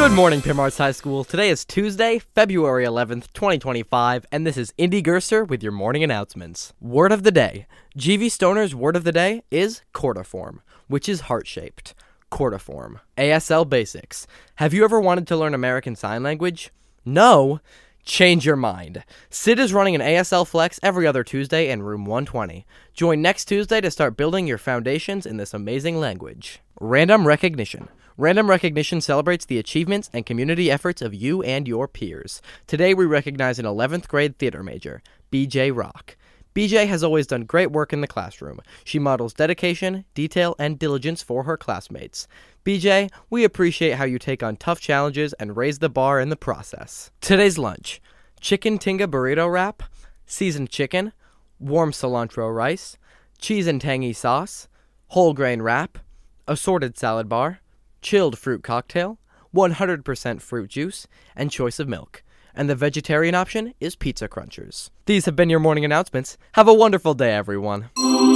Good morning, Pim Arts High School. Today is Tuesday, February 11th, 2025, and this is Indy Gerser with your morning announcements. Word of the day. GV Stoner's word of the day is cordiform, which is heart-shaped. Cordiform. ASL Basics. Have you ever wanted to learn American Sign Language? No? Change your mind. Sid is running an ASL Flex every other Tuesday in room 120. Join next Tuesday to start building your foundations in this amazing language. Random Recognition. Random Recognition celebrates the achievements and community efforts of you and your peers. Today we recognize an 11th grade theater major, BJ Rock. BJ has always done great work in the classroom. She models dedication, detail, and diligence for her classmates. BJ, we appreciate how you take on tough challenges and raise the bar in the process. Today's lunch: chicken tinga burrito wrap, seasoned chicken, warm cilantro rice, cheese and tangy sauce, whole grain wrap, assorted salad bar, chilled fruit cocktail, 100% fruit juice, and choice of milk. And the vegetarian option is pizza crunchers. These have been your morning announcements. Have a wonderful day, everyone.